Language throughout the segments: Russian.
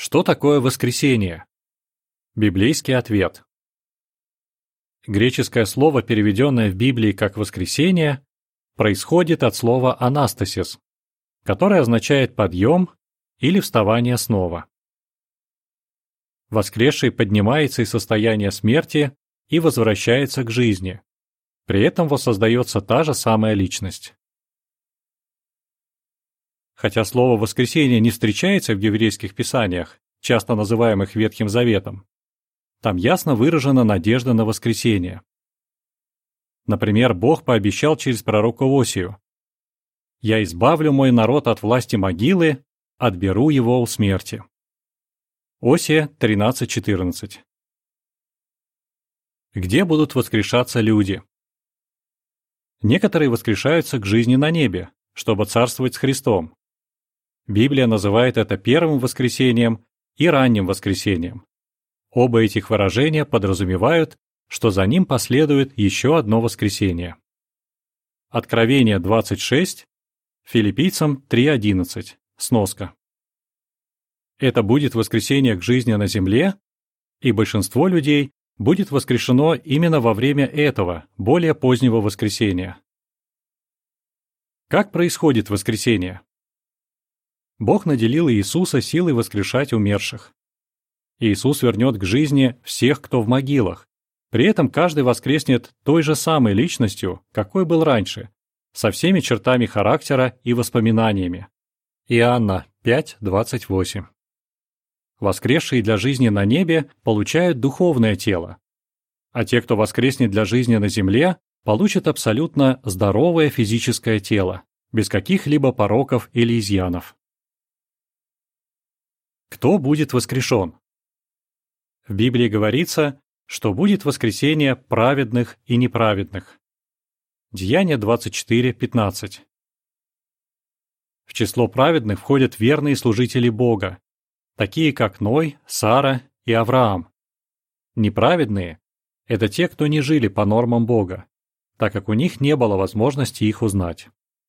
Что такое воскресение? Библейский ответ. Греческое слово, переведенное в Библии как «воскресение», происходит от слова «анастасис», которое означает «подъем» или «вставание снова». Воскресший поднимается из состояния смерти и возвращается к жизни. При этом воссоздается та же самая личность. Хотя слово «воскресение» не встречается в еврейских писаниях, часто называемых Ветхим Заветом, там ясно выражена надежда на воскресение. Например, Бог пообещал через пророка Осию: «Я избавлю мой народ от власти могилы, отберу его у смерти». Осия 13:14. Где будут воскрешаться люди? Некоторые воскрешаются к жизни на небе, чтобы царствовать с Христом. Библия называет это первым воскресением и ранним воскресением. Оба этих выражения подразумевают, что за ним последует еще одно воскресение. Откровение 26, Филиппийцам 3:11, сноска. Это будет воскресение к жизни на земле, и большинство людей будет воскрешено именно во время этого, более позднего воскресения. Как происходит воскресение? Бог наделил Иисуса силой воскрешать умерших. Иисус вернет к жизни всех, кто в могилах. При этом каждый воскреснет той же самой личностью, какой был раньше, со всеми чертами характера и воспоминаниями. Иоанна 5:28. Воскресшие для жизни на небе получают духовное тело, а те, кто воскреснет для жизни на земле, получат абсолютно здоровое физическое тело, без каких-либо пороков или изъянов. Кто будет воскрешен? В Библии говорится, что будет воскресение праведных и неправедных. Деяния 24:15. В число праведных входят верные служители Бога, такие как Ной, Сара и Авраам. Неправедные – это те, кто не жили по нормам Бога, так как у них не было возможности их узнать.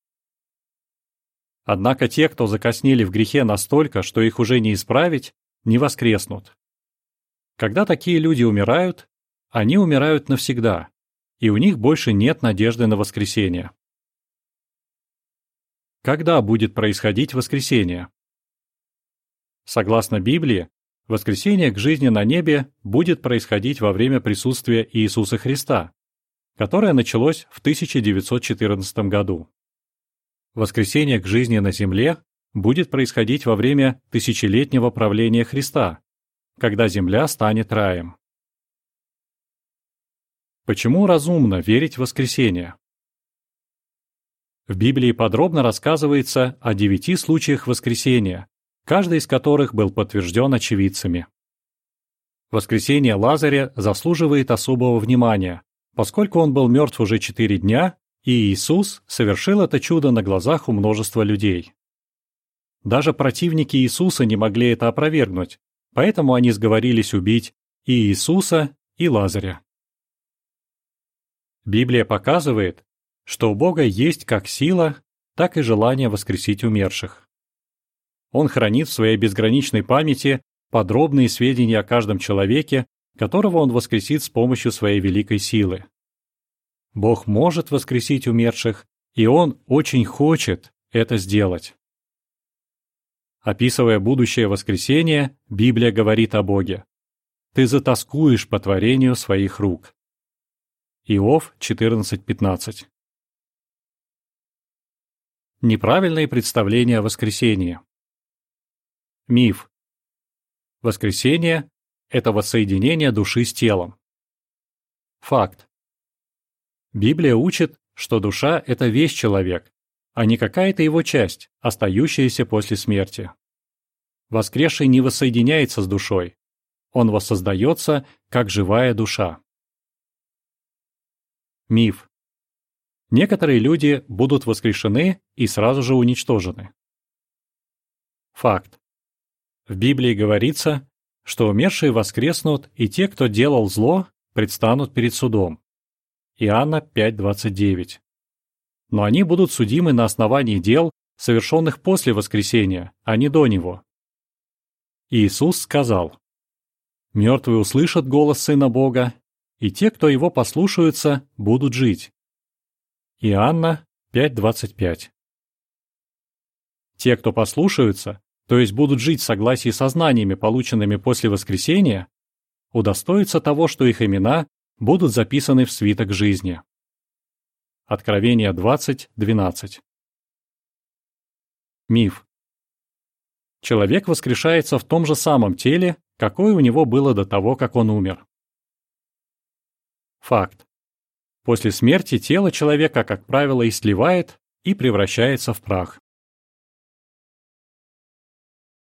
Однако те, кто закоснели в грехе настолько, что их уже не исправить, не воскреснут. Когда такие люди умирают, они умирают навсегда, и у них больше нет надежды на воскресение. Когда будет происходить воскресение? Согласно Библии, воскресение к жизни на небе будет происходить во время присутствия Иисуса Христа, которое началось в 1914 году. Воскресение к жизни на земле будет происходить во время тысячелетнего правления Христа, когда земля станет раем. Почему разумно верить в воскресение? В Библии подробно рассказывается о 9 случаях воскресения, каждый из которых был подтвержден очевидцами. Воскресение Лазаря заслуживает особого внимания, поскольку он был мертв уже 4 дня, и Иисус совершил это чудо на глазах у множества людей. Даже противники Иисуса не могли это опровергнуть, поэтому они сговорились убить и Иисуса, и Лазаря. Библия показывает, что у Бога есть как сила, так и желание воскресить умерших. Он хранит в своей безграничной памяти подробные сведения о каждом человеке, которого Он воскресит с помощью своей великой силы. Бог может воскресить умерших, и Он очень хочет это сделать. Описывая будущее воскресение, Библия говорит о Боге: «Ты затоскуешь по творению своих рук». Иов 14:15. Неправильные представления о воскресении. Миф. Воскресение – это воссоединение души с телом. Факт. Библия учит, что душа – это весь человек, а не какая-то его часть, остающаяся после смерти. Воскресший не воссоединяется с душой. Он воссоздается, как живая душа. Миф. Некоторые люди будут воскрешены и сразу же уничтожены. Факт. В Библии говорится, что умершие воскреснут, и те, кто делал зло, предстанут перед судом. Иоанна 5:29. Но они будут судимы на основании дел, совершенных после воскресения, а не до него. Иисус сказал: «Мертвые услышат голос Сына Бога, и те, кто его послушаются, будут жить». Иоанна 5:25. Те, кто послушаются, то есть будут жить в согласии со знаниями, полученными после воскресения, удостоятся того, что их имена будут записаны в свиток жизни. Откровение 20:12. Миф. Человек воскрешается в том же самом теле, какое у него было до того, как он умер. Факт. После смерти тело человека, как правило, истлевает и превращается в прах.